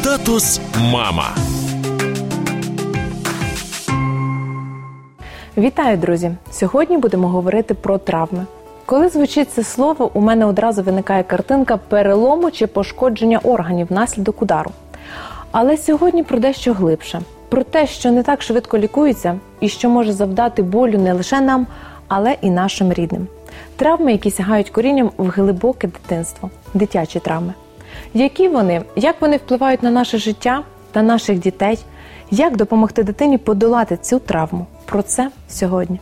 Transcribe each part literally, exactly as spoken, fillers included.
Статус мама. Вітаю, друзі! Сьогодні будемо говорити про травми. Коли звучить це слово, у мене одразу виникає картинка перелому чи пошкодження органів внаслідок удару. Але сьогодні про дещо глибше. Про те, що не так швидко лікується і що може завдати болю не лише нам, але і нашим рідним. Травми, які сягають корінням в глибоке дитинство. Дитячі травми. Які вони? Як вони впливають на наше життя та наших дітей? Як допомогти дитині подолати цю травму? Про це сьогодні.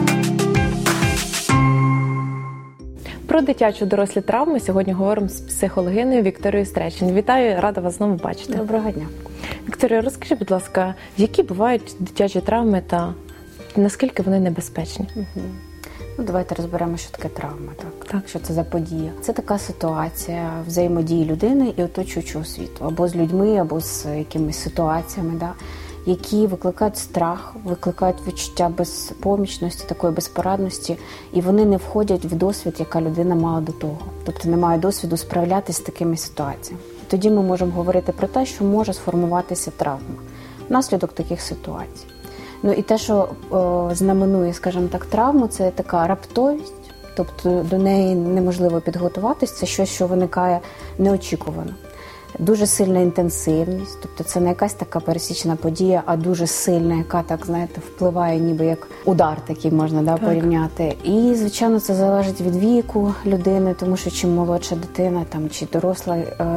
Про дитячо-дорослі травми сьогодні говоримо з психологинею Вікторією Стречень. Вітаю, рада вас знову бачити. Доброго дня. Вікторія, розкажи, будь ласка, які бувають дитячі травми та наскільки вони небезпечні? Угу. Ну, давайте розберемо, що таке травма. Так? Так. Що це за подія? Це така ситуація взаємодії людини і оточуючого світу. Або з людьми, або з якимись ситуаціями, да? Які викликають страх, викликають відчуття безпомічності, такої безпорадності, і вони не входять в досвід, яка людина мала до того. Тобто немає досвіду справлятися з такими ситуаціями. Тоді ми можемо говорити про те, що може сформуватися травма внаслідок таких ситуацій. Ну і те, що о, знаменує, скажімо так, травму, це така раптовість, тобто до неї неможливо підготуватись, це щось, що виникає неочікувано. Дуже сильна інтенсивність, тобто це не якась така пересічна подія, а дуже сильна, яка, так, знаєте, впливає ніби як удар такий можна да, порівняти. І, звичайно, це залежить від віку людини, тому що чим молодша дитина там, чи доросла,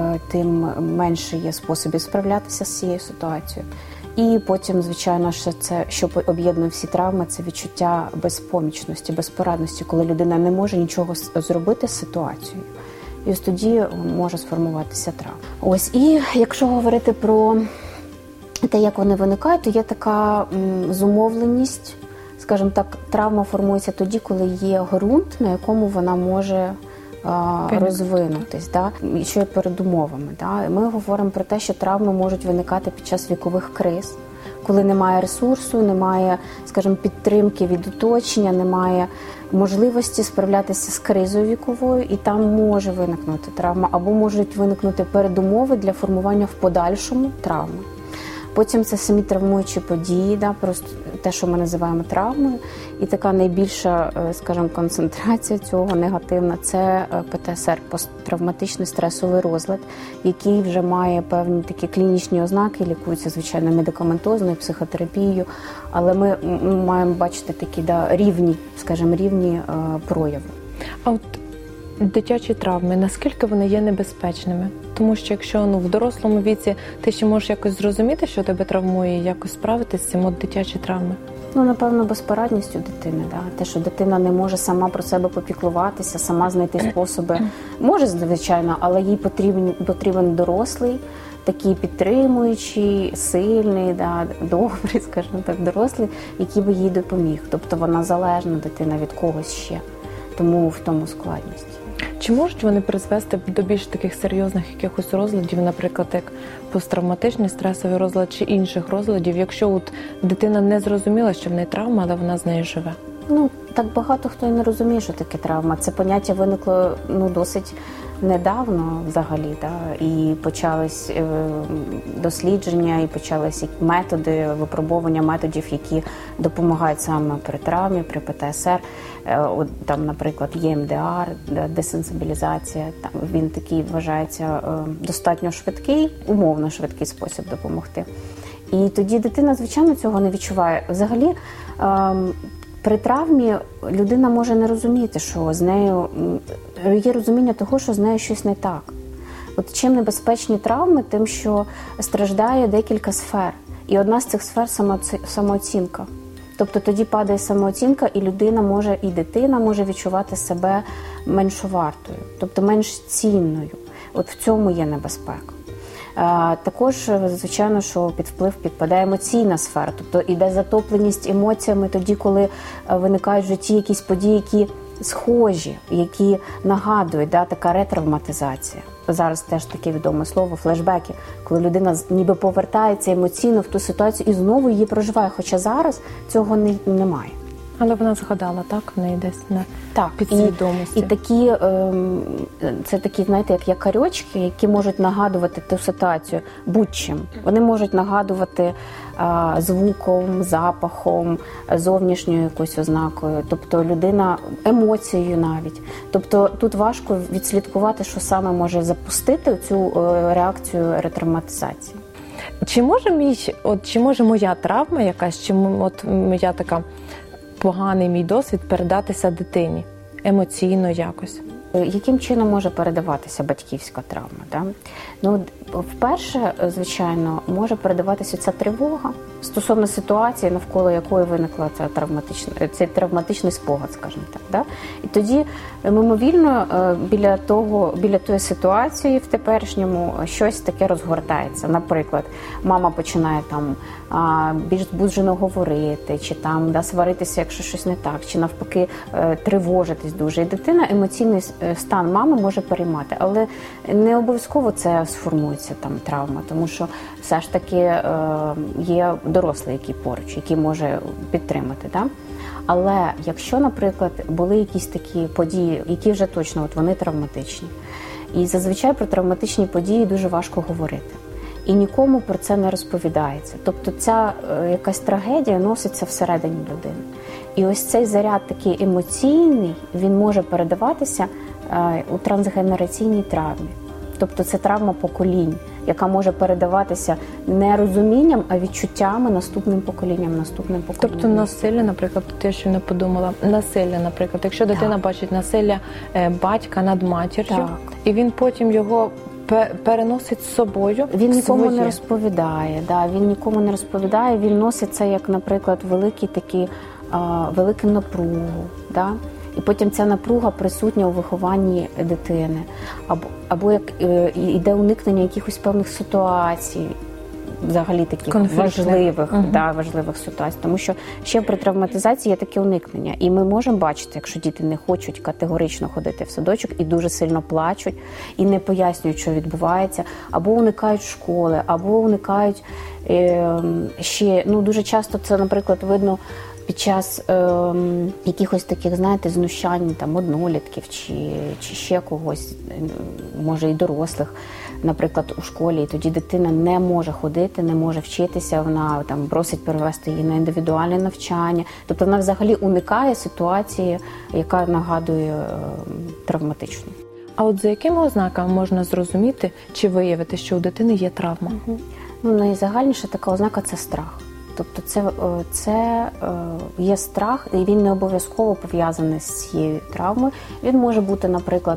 тим менше є способів справлятися з цією ситуацією. І потім, звичайно, що це, що об'єднує всі травми, це відчуття безпомічності, безпорадності, коли людина не може нічого зробити з ситуацією. І ось тоді може сформуватися травма. Ось, і якщо говорити про те, як вони виникають, то є така м, зумовленість, скажімо так, травма формується тоді, коли є ґрунт, на якому вона може а, розвинутись, да? І що є передумовами. Да? Ми говоримо про те, що травми можуть виникати під час вікових криз, коли немає ресурсу, немає, скажімо, підтримки від оточення, немає можливості справлятися з кризою віковою, і там може виникнути травма, або можуть виникнути передумови для формування в подальшому травми. Потім це самі травмуючі події, да, просто те, що ми називаємо травмою. І така найбільша, скажімо, концентрація цього негативна – це пе те ес ер, посттравматичний стресовий розлад, який вже має певні такі клінічні ознаки, лікуються, звичайно, медикаментозною, психотерапією, але ми маємо бачити такі да, рівні, скажімо, рівні е, прояви. А от дитячі травми, наскільки вони є небезпечними? Тому що якщо ну, в дорослому віці ти ще можеш якось зрозуміти, що тебе травмує, і якось справитися з цим, от дитячі травми? Ну, напевно, безпорадністю дитини. Да? Те, що дитина не може сама про себе попіклуватися, сама знайти способи. Може, звичайно, але їй потрібен, потрібен дорослий, такий підтримуючий, сильний, да, добрий, скажімо так, дорослий, який би їй допоміг. Тобто вона залежна, дитина, від когось ще. Тому в тому складність. Чи можуть вони призвести до більш таких серйозних якихось розладів, наприклад, як посттравматичний стресовий розлад чи інших розладів, якщо от дитина не зрозуміла, що в неї травма, але вона з нею живе? Ну, так багато хто і не розуміє, що таке травма. Це поняття виникло ну, досить недавно взагалі, да? І почались е, дослідження, і почались методи, випробування методів, які допомагають саме при травмі, при пе те ес ер. Е, от, там, наприклад, є ем де ар, десенсибілізація. Там, він такий вважається е, достатньо швидкий, умовно швидкий спосіб допомогти. І тоді дитина, звичайно, цього не відчуває. Взагалі, е, при травмі людина може не розуміти, що з нею є розуміння того, що з нею щось не так. От чим небезпечні травми, тим, що страждає декілька сфер. І одна з цих сфер – самооцінка. Тобто тоді падає самооцінка, і людина може, і дитина може відчувати себе меншовартою, тобто менш цінною. От в цьому є небезпека. Також, звичайно, що під вплив підпадає емоційна сфера, тобто іде затопленість емоціями тоді, коли виникають в житті якісь події, які схожі, які нагадують, да, така ретравматизація. Зараз теж таке відоме слово – флешбеки, коли людина ніби повертається емоційно в ту ситуацію і знову її проживає, хоча зараз цього не, немає. Але вона згадала, так? В неї десь на Так, підсвідомості. І, і такі, ем, це такі, знаєте, як якорьочки, які можуть нагадувати ту ситуацію будь-чим. Вони можуть нагадувати а, звуком, запахом, зовнішньою якоюсь ознакою, тобто людина емоцією навіть. Тобто тут важко відслідкувати, що саме може запустити цю е, реакцію ретравматизації. Чи може мій, от чи може моя травма якась, чи от моя така поганий мій досвід передатися дитині емоційно якось? Яким чином може передаватися батьківська травма? Да? Ну, вперше, звичайно, може передаватися ця тривога стосовно ситуації, навколо якої виникла ця травматична, цей травматичний спогад, скажімо так. Да? І тоді мимовільно біля того, біля тої ситуації в теперішньому щось таке розгортається. Наприклад, мама починає там більш збуджено говорити, чи там да, сваритися, якщо щось не так, чи навпаки тривожитись дуже. І дитина емоційний стан мами може переймати, але не обов'язково це сформується там травма, тому що все ж таки е, є дорослий, який поруч, який може підтримати. Да? Але якщо, наприклад, були якісь такі події, які вже точно от вони травматичні, і зазвичай про травматичні події дуже важко говорити. І нікому про це не розповідається. Тобто ця е, якась трагедія носиться всередині людини. І ось цей заряд такий емоційний, він може передаватися е, у трансгенераційній травмі. Тобто це травма поколінь, яка може передаватися не розумінням, а відчуттями наступним поколінням, наступним поколінням. Тобто насилля, наприклад, те, що я не подумала, насилля, наприклад, якщо дитина так. бачить насилля е, батька над матір'ю, так. і він потім його переносить з собою. Він нікому своє. не розповідає, да, він нікому не розповідає, він носить це як, наприклад, великий такий, а, велику напругу, да? І потім ця напруга присутня у вихованні дитини, або, або як е, іде уникнення якихось певних ситуацій, взагалі таких важливих, угу. да, важливих ситуацій. Тому що ще при травматизації є таке уникнення. І ми можемо бачити, якщо діти не хочуть категорично ходити в садочок і дуже сильно плачуть, і не пояснюють, що відбувається, або уникають школи, або уникають е, ще, ну дуже часто це, наприклад, видно під час е, якихось таких, знаєте, знущань там однолітків чи, чи ще когось, може і дорослих, наприклад, у школі, і тоді дитина не може ходити, не може вчитися, вона там просить перевести її на індивідуальне навчання. Тобто вона взагалі уникає ситуації, яка нагадує е, травматичну. А от за якими ознаками можна зрозуміти чи виявити, що у дитини є травма? Угу. Ну, найзагальніша така ознака – це страх. Тобто це, це є страх, і він не обов'язково пов'язаний з цією травмою. Він може бути, наприклад,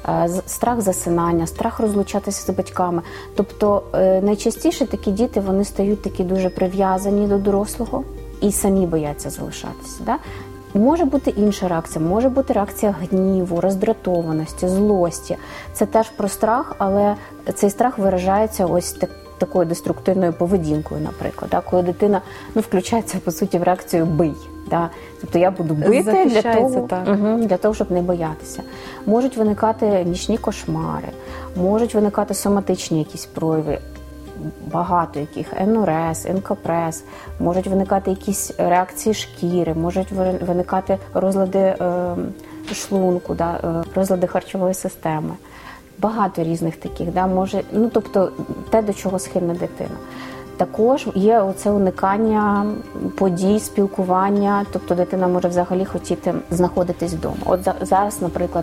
страх засинання, страх розлучатися з батьками. Тобто найчастіше такі діти, вони стають такі дуже прив'язані до дорослого і самі бояться залишатися. Да? Може бути інша реакція, може бути реакція гніву, роздратованості, злості. Це теж про страх, але цей страх виражається ось так, такою деструктивною поведінкою, наприклад, да, коли дитина ну, включається, по суті, в реакцію «бий». Да. Тобто я буду бити для того, угу, для того, щоб не боятися. Можуть виникати нічні кошмари, можуть виникати соматичні якісь прояви, багато яких, енурез, енкопрес, можуть виникати якісь реакції шкіри, можуть виникати розлади е, шлунку, да, е, розлади харчової системи. Багато різних таких, да, може, ну, тобто те, до чого схильна дитина. Також є оце уникання подій, спілкування, тобто дитина може взагалі хотіти знаходитись вдома. От зараз, наприклад,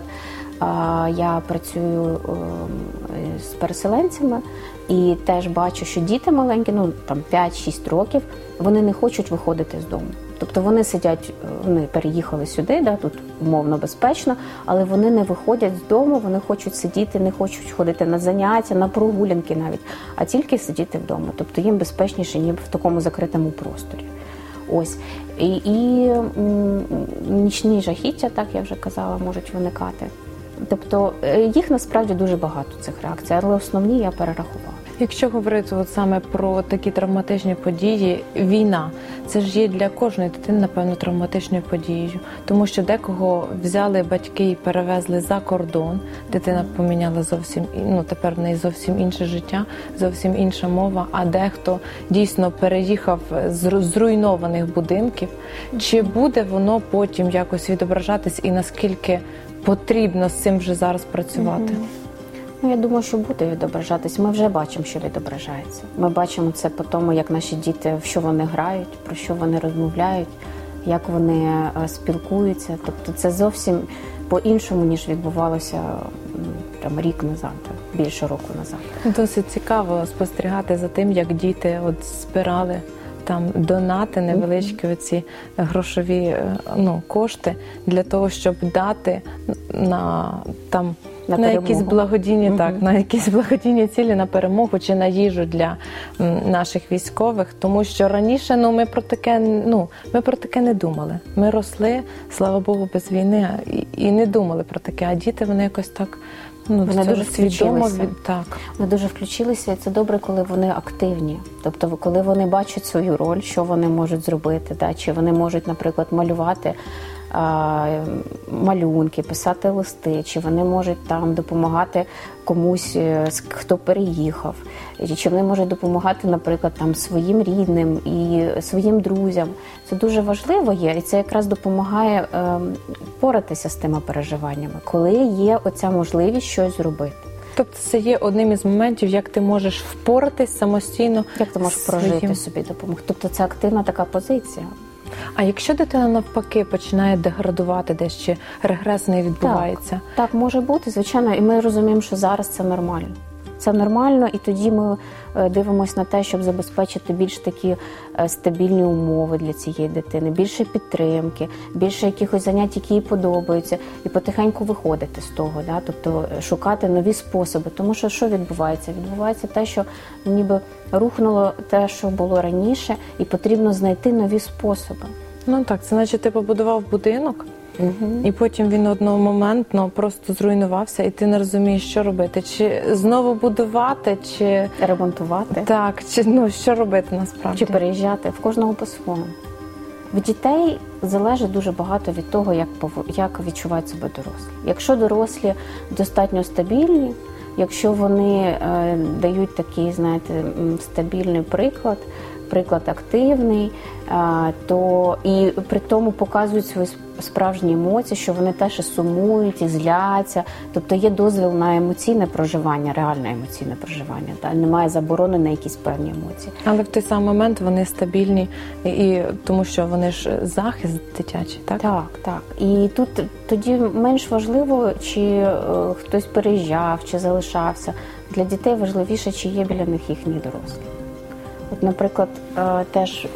я працюю з переселенцями і теж бачу, що діти маленькі, ну там п'ять-шість років, вони не хочуть виходити з дому. Тобто вони сидять, вони переїхали сюди, да, тут умовно безпечно, але вони не виходять з дому, вони хочуть сидіти, не хочуть ходити на заняття, на прогулянки навіть, а тільки сидіти вдома. Тобто їм безпечніше, ніби в такому закритому просторі. Ось. І, і м, нічні жахіття, так я вже казала, можуть виникати. Тобто їх насправді дуже багато, цих реакцій, але основні я перерахувала. Якщо говорити от саме про такі травматичні події, війна, це ж є для кожної дитини, напевно, травматичною подією. Тому що декого взяли батьки і перевезли за кордон, дитина поміняла зовсім, ну тепер в неї зовсім інше життя, зовсім інша мова, а дехто дійсно переїхав з зруйнованих будинків. Чи буде воно потім якось відображатись і наскільки потрібно з цим вже зараз працювати? Ну, я думаю, що буде відображатись. Ми вже бачимо, що відображається. Ми бачимо це по тому, як наші діти, в що вони грають, про що вони розмовляють, як вони спілкуються. Тобто це зовсім по-іншому, ніж відбувалося там, рік назад, більше року назад. Досить цікаво спостерігати за тим, як діти от збирали там донати, невеличкі оці грошові ну, кошти для того, щоб дати на там на, на якісь благодійні, угу. так, на якісь благодійні цілі, на перемогу чи на їжу для м, наших військових, тому що раніше ну ми про таке, ну ми про таке не думали. Ми росли, слава Богу, без війни і, і не думали про таке. А діти вони якось так ну вони дуже свідомо від так. Вони дуже включилися, і це добре, коли вони активні. Тобто, коли вони бачать свою роль, що вони можуть зробити, да? Чи вони можуть, наприклад, малювати а, малюнки, писати листи, чи вони можуть там допомагати комусь, хто переїхав, чи вони можуть допомагати, наприклад, там своїм рідним і своїм друзям. Це дуже важливо є, і це якраз допомагає е, впоратися з тими переживаннями, коли є оця можливість щось зробити. Тобто це є одним із моментів, як ти можеш впоратись самостійно. Як ти можеш своїм... прожити собі допомогу. Тобто це активна така позиція. А якщо дитина навпаки починає деградувати десь, чи регрес не відбувається? Так, так, може бути, звичайно, і ми розуміємо, що зараз це нормально. Це нормально, і тоді ми дивимося на те, щоб забезпечити більш такі стабільні умови для цієї дитини, більше підтримки, більше якихось занять, які їй подобаються, і потихеньку виходити з того, да? Тобто шукати нові способи. Тому що що відбувається? Відбувається те, що ніби рухнуло те, що було раніше, і потрібно знайти нові способи. Ну так, це наче ти побудував будинок, угу. і потім він одномоментно просто зруйнувався, і ти не розумієш, що робити. Чи знову будувати, чи... ремонтувати. Так, чи ну, що робити насправді. Чи переїжджати. В кожного по-своєму. В дітей залежить дуже багато від того, як, як відчувають себе дорослі. Якщо дорослі достатньо стабільні, якщо вони е, дають такий, знаєте, стабільний приклад, приклад активний, то і при тому показують свої справжні емоції, що вони теж і сумують, і зляться. Тобто є дозвіл на емоційне проживання, реальне емоційне проживання. Та? Немає заборони на якісь певні емоції. Але в той самий момент вони стабільні, і, і тому що вони ж захист дитячий, так? Так, так. І тут тоді менш важливо, чи е, хтось переїжджав, чи залишався. Для дітей важливіше, чи є біля них їхні дорослі. От, наприклад, теж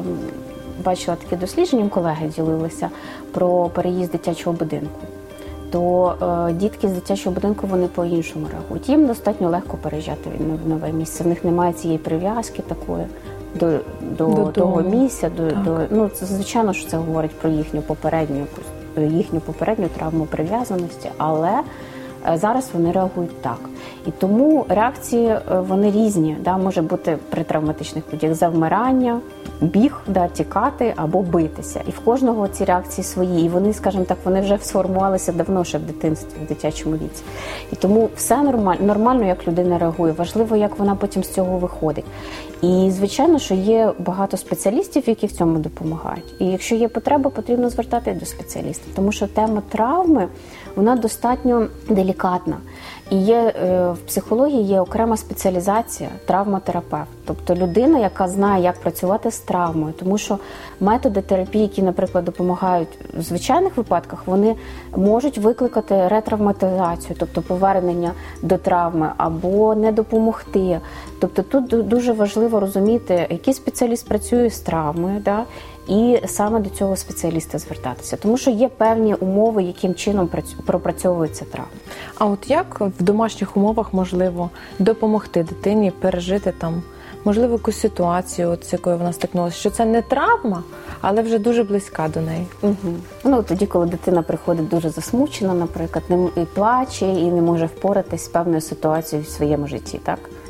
бачила такі дослідження, колеги ділилися про переїзд дитячого будинку. То дітки з дитячого будинку, вони по-іншому реагують. Їм достатньо легко переїжджати в нове місце. В них немає цієї прив'язки такої до, до, до того місця. До, до, ну, це, звичайно, що це говорить про їхню попередню, їхню попередню травму прив'язаності, але зараз вони реагують так. І тому реакції вони різні. Да? Може бути при травматичних подіях завмирання, біг, да, тікати або битися. І в кожного ці реакції свої. І вони, скажімо так, вони вже сформувалися давно ще в дитинстві, в дитячому віці. І тому все нормально, нормально, як людина реагує. Важливо, як вона потім з цього виходить. І, звичайно, що є багато спеціалістів, які в цьому допомагають. І якщо є потреба, потрібно звертатися до спеціалістів. Тому що тема травми, вона достатньо делікатна. І є, в психології є окрема спеціалізація – травматерапевт. Тобто людина, яка знає, як працювати з травмою. Тому що методи терапії, які, наприклад, допомагають в звичайних випадках, вони можуть викликати ретравматизацію, тобто повернення до травми, або не допомогти. Тобто тут дуже важливо розуміти, який спеціаліст працює з травмою, да? І саме до цього спеціаліста звертатися. Тому що є певні умови, яким чином пропрацьовується травма. А от як в домашніх умовах можливо допомогти дитині пережити там, можливо, якусь ситуацію, от з якою вона стикнулася, що це не травма, але вже дуже близька до неї? Угу. Ну, тоді, коли дитина приходить дуже засмучена, наприклад, не, і плаче, і не може впоратись з певною ситуацією в своєму житті, так?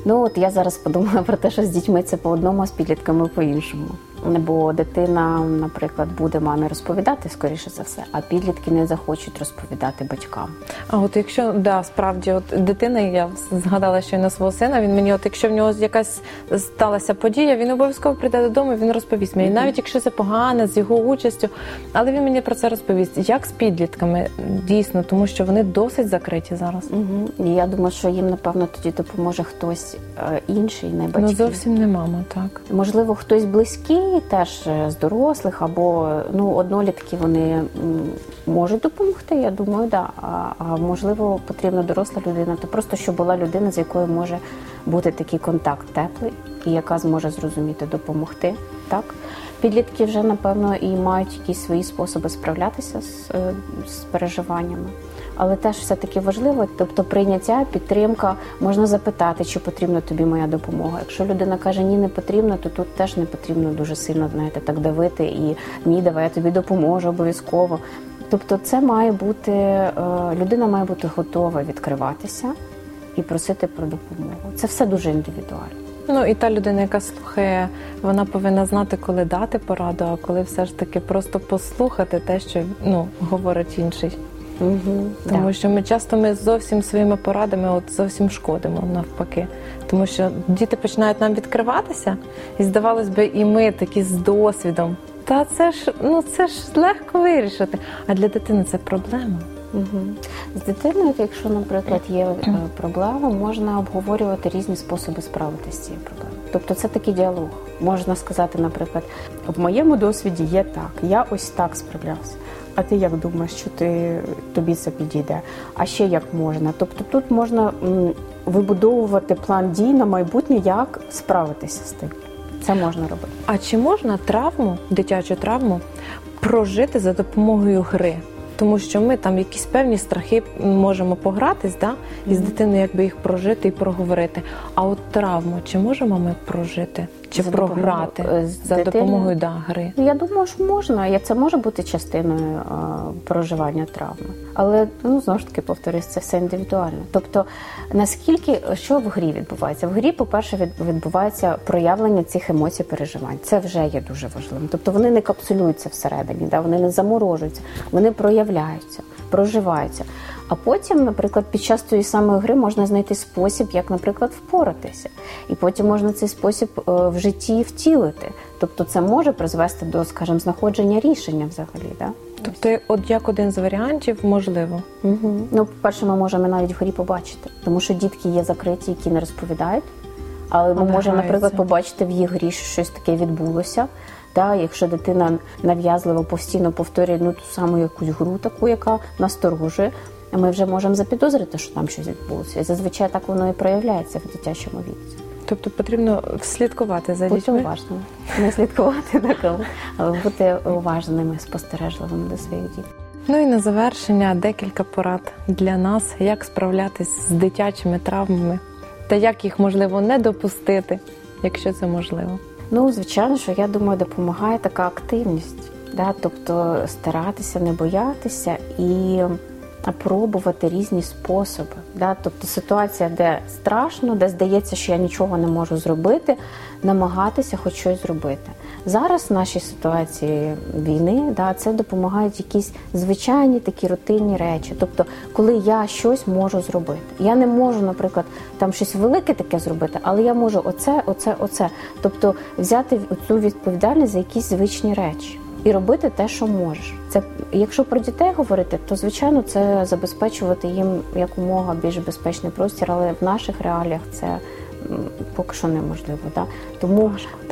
Ну от я зараз подумала про те, що з дітьми це по одному, а з підлітками по-іншому. Бо дитина, наприклад, буде мамі розповідати, скоріше за все, а підлітки не захочуть розповідати батькам. А от якщо, да, справді, от дитина, я згадала щойно свого сина, він мені, от якщо в нього якась сталася подія, він обов'язково прийде додому, він розповість мені, mm-hmm. навіть якщо це погано, з його участю, але він мені про це розповість. Як з підлітками, дійсно, тому що вони досить закриті зараз. Mm-hmm. І я думаю, що їм, напевно, тоді допоможе хтось е, інший, не батьки. Ну, зовсім не мама, так. Можливо, хтось близький, теж з дорослих, або ну, однолітки вони можуть допомогти, я думаю, да. А, а можливо, потрібна доросла людина, то просто, щоб була людина, з якою може бути такий контакт теплий, і яка зможе зрозуміти, допомогти. Так? Підлітки вже, напевно, і мають якісь свої способи справлятися з, з переживаннями. Але теж все-таки важливо, тобто прийняття, підтримка, можна запитати, чи потрібна тобі моя допомога. Якщо людина каже, ні, не потрібно, то тут теж не потрібно дуже сильно, знаєте, так давити і ні, давай я тобі допоможу обов'язково. Тобто це має бути, людина має бути готова відкриватися і просити про допомогу. Це все дуже індивідуально. Ну і та людина, яка слухає, вона повинна знати, коли дати пораду, а коли все ж таки просто послухати те, що ну, говорить інший. Угу, тому да. що ми часто ми зовсім своїми порадами от зовсім шкодимо навпаки. Тому що діти починають нам відкриватися, і здавалось би, і ми такі з досвідом. Та це ж, ну це ж легко вирішити. А для дитини це проблема. Угу. З дитиною, якщо, наприклад, є проблема, можна обговорювати різні способи справитися з цією проблемою. Тобто це такий діалог. Можна сказати, наприклад, в моєму досвіді є так, я ось так справлявся. А ти як думаєш, що ти, тобі це підійде? А ще як можна? Тобто тут можна м, вибудовувати план дій на майбутнє, як справитися з тим. Це можна робити. А чи можна травму, дитячу травму, прожити за допомогою гри? Тому що ми там якісь певні страхи можемо погратись, да? І з дитиною якби їх прожити і проговорити. А от травму, чи можемо ми прожити? Чи за програти допомогою, за дитини? допомогою да, гри? Я думаю, що можна. Це може бути частиною а, проживання травми. Але, ну, знову ж таки, повторюсь, це все індивідуально. Тобто, наскільки, що в грі відбувається? В грі, по-перше, відбувається проявлення цих емоцій, переживань. Це вже є дуже важливим. Тобто, вони не капсулюються всередині, да? Вони не заморожуються, вони проявляються, проживаються. А потім, наприклад, під час тієї самої гри можна знайти спосіб, як, наприклад, впоратися. І потім можна цей спосіб в житті втілити. Тобто це може призвести до, скажімо, знаходження рішення взагалі. Да? Тобто, от як один з варіантів, можливо. Угу. Ну, по-перше, ми можемо навіть в грі побачити. Тому що дітки є закриті, які не розповідають. Але ми можемо, наприклад, побачити в їх грі, що щось таке відбулося. Да, якщо дитина нав'язливо постійно повторює ну, ту саму якусь гру таку, яка насторожує, ми вже можемо запідозрити, що там щось відбулося. І зазвичай так воно і проявляється в дитячому віці. Тобто потрібно слідкувати за бути дітьми? Бути уважними. Не слідкувати, так, але бути уважними, спостережливими до своїх дітей. Ну і на завершення декілька порад для нас, як справлятись з дитячими травмами та як їх, можливо, не допустити, якщо це можливо. Ну, звичайно, що, я думаю, допомагає така активність. Да? Тобто старатися, не боятися і пробувати різні способи. Да? Тобто ситуація, де страшно, де здається, що я нічого не можу зробити, намагатися хоч щось зробити. Зараз в нашій ситуації війни да, це допомагають якісь звичайні такі рутинні речі. Тобто, коли я щось можу зробити. Я не можу, наприклад, там щось велике таке зробити, але я можу оце, оце, оце. Тобто взяти цю відповідальність за якісь звичні речі. І робити те, що можеш. Це, якщо про дітей говорити, то, звичайно, це забезпечувати їм якомога більш безпечний простір, але в наших реаліях це поки що неможливо. Да? Тому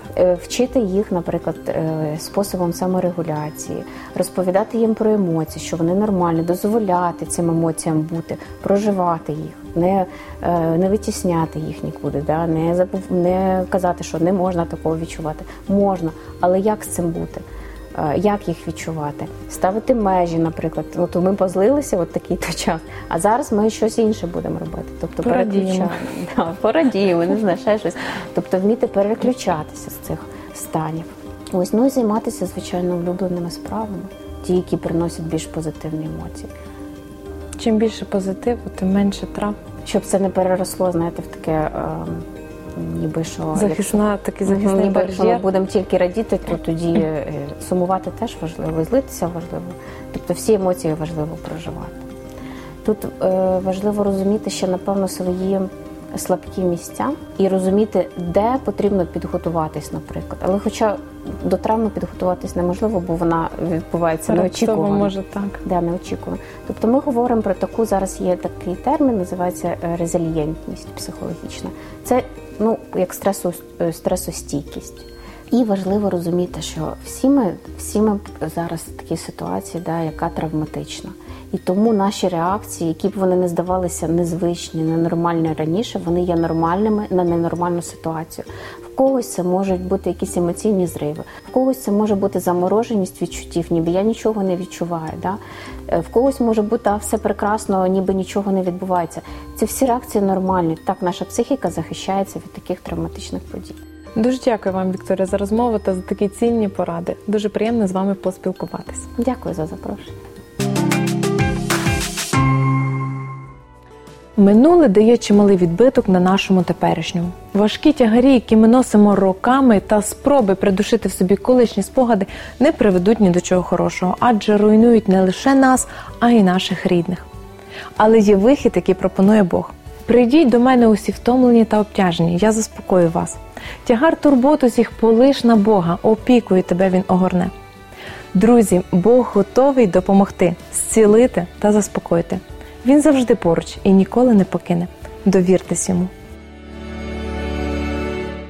вчити їх, наприклад, способом саморегуляції, розповідати їм про емоції, що вони нормальні, дозволяти цим емоціям бути, проживати їх, не, не витісняти їх нікуди, да? не, забув, не казати, що не можна такого відчувати. Можна, але як з цим бути? Як їх відчувати? Ставити межі, наприклад. От ми позлилися от такий-то час, а зараз ми щось інше будемо робити. Тобто переключаємо. Да, порадіємо, не знаю, ще щось. Тобто вміти переключатися з цих станів. Ось, ну і займатися, звичайно, улюбленими справами. Ті, які приносять більш позитивні емоції. Чим більше позитиву, тим менше травм. Щоб це не переросло, знаєте, в таке ніби що захисна, такий захисний ніби, бар'єр. якщо ми будемо тільки радіти, то тоді сумувати теж важливо, і злитися важливо. Тобто всі емоції важливо проживати. Тут е, важливо розуміти ще, напевно, свої слабкі місця і розуміти, де потрібно підготуватись, наприклад. Але хоча до травми підготуватись неможливо, бо вона відбувається неочікувано. може так. Да, неочікувано. Тобто ми говоримо про таку, зараз є такий термін, називається резилієнтність психологічна. Це, ну, як стресу, стресостійкість. І важливо розуміти, що всі ми, всі ми зараз в такій ситуації, да, яка травматична. І тому наші реакції, які б вони не здавалися незвичні, ненормальні раніше, вони є нормальними на ненормальну ситуацію. В когось це можуть бути якісь емоційні зриви, в когось це може бути замороженість відчуттів, ніби я нічого не відчуваю. Да? В когось може бути а, все прекрасно, ніби нічого не відбувається. Ці всі реакції нормальні. Так наша психіка захищається від таких травматичних подій. Дуже дякую вам, Вікторія, за розмову та за такі цінні поради. Дуже приємно з вами поспілкуватися. Дякую за запрошення. Минуле дає чималий відбиток на нашому теперішньому. Важкі тягарі, які ми носимо роками, та спроби придушити в собі колишні спогади не приведуть ні до чого хорошого, адже руйнують не лише нас, а й наших рідних. Але є вихід, який пропонує Бог. Прийдіть до мене усі втомлені та обтяжені, я заспокою вас. Тягар турбот усіх полиш на Бога, опікою тебе Він огорне. Друзі, Бог готовий допомогти, зцілити та заспокоїти. Він завжди поруч і ніколи не покине. Довіртесь йому.